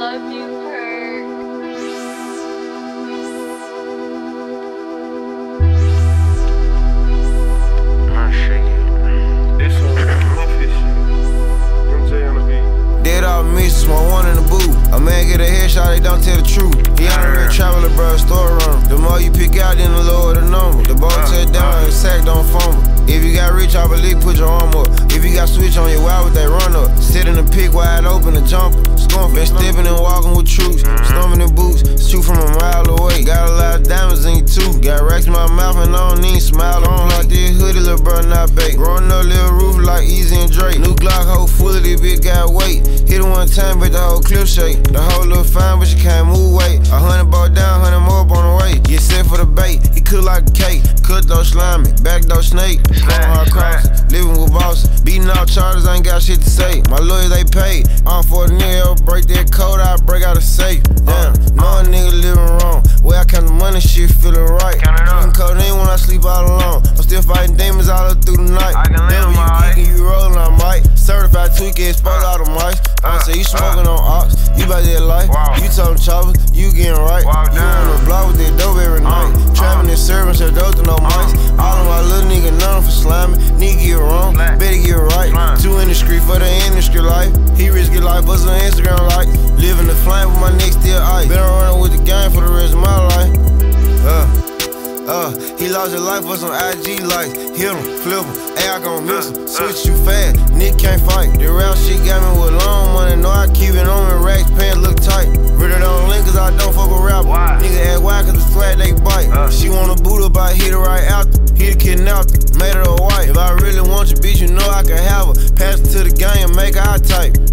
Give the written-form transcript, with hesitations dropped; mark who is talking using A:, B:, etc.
A: love you, Perk.
B: My shit. This some Memphis shit. Them J on the beat.
C: Dead off me, smoke one in the booth. A man get a headshot, they don't tell the truth. He on a real traveler, bro, store runner. The more you pick out, then the lower the number. The ball touch down and sack don't fumble. If you got rich off a league, put your arm up. If you got switch on your wide with that run up. Sit in the pick wide open, the jumper. Been stepping and walking with troops. Stumping in boots, shoot from a mile away. Got a lot of diamonds in you too. Got racks in my mouth and I don't need smile. I don't like this hoodie, little bro, not bait. Growing up, little roof like Easy and Drake. New Glock hole full of this bitch got weight. Hit it one time, but the whole clip shake. The whole look fine, but she can't move weight. 100 ball down, 100 more up on the way. Get set for the bait, he cook like a cake. Cut those slimy, back those snake. Going hard crosses, living with bosses. Beating out charters, I ain't got shit to say. My lawyers, they paid. I'm for the nigga, break that code, I break out a safe. Damn, know a nigga living wrong. Where I count the money, shit feeling right. Drinking codeine when I sleep all alone. I'm still fighting demons all up through the night. Damn, you geeking, you rolling, I might. Certified tweaker, expose all the mics. I say you smoking on ops, you bout that life. You told them choppers, you getting right. You on the block with that dope every night. Trapping and serving, so dope to no mics. All of my little nigga, none for slamming. Nigga get wrong, better get right. Two in the street for the industry life. He risk his life, bust on Instagram like. Living the flame with my neck still ice. Been running with the game for the rest of my life. He lost his life for some IG likes. Hit him, flip him, ay, I gon' miss him. Switch you fast, Nick can't fight. The rap shit got me with long money. Know I keep it on me, racks, pants look tight. Really don't link cause I don't fuck with rapper. Nigga ask why cause the swag they bite. She wanna boot up, I hit her right out there. Hit a kidnap her, made her a wife. If I really want you, bitch, you know I can have her. Pass her to the gang and make her type.